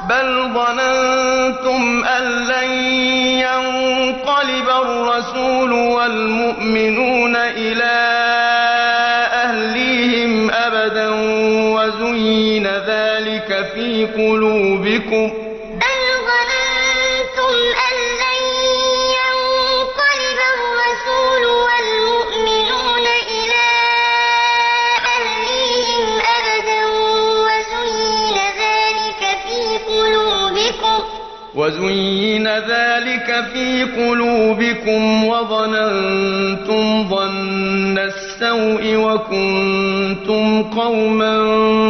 بل ظننتم أن لن ينقلب الرسول والمؤمنون إلى أهليهم أبدا وزين ذلك في قلوبكم وظننتم ظن السوء وكنتم قوما